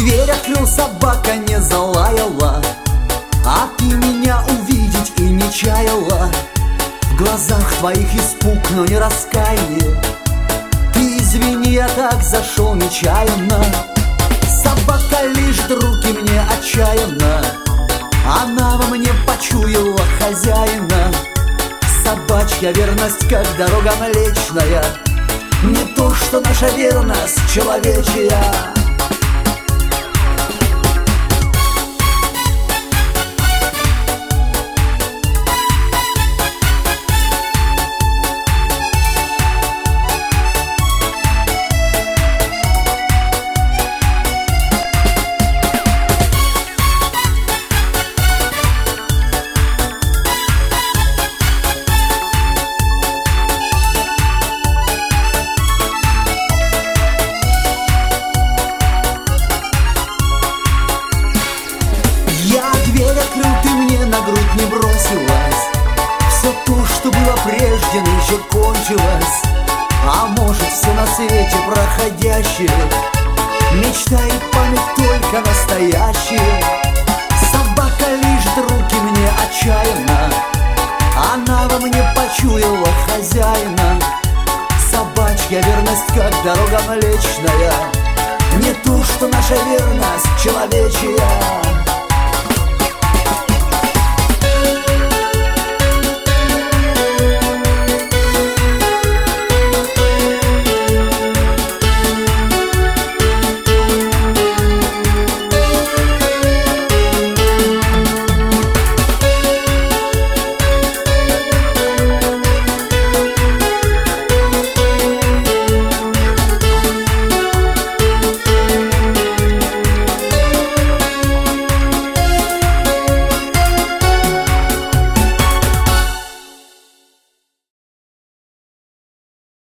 Дверь открыл, собака не залаяла, а ты меня увидеть и не чаяла. В глазах твоих испуг, но не раскаяние. Ты извини, я так зашел нечаянно. Собака лижет руки мне отчаянно, она во мне почуяла хозяина. Собачья верность, как дорога млечная, не то, что наша верность человечья. Ты мне на грудь не бросилась. Все то, что было прежде, нынче кончилось. А может, все на свете проходящее, мечта и память только настоящие. Собака лижет руки мне отчаянно, она во мне почуяла хозяина. Собачья верность, как дорога млечная, не то, что наша верность человечья.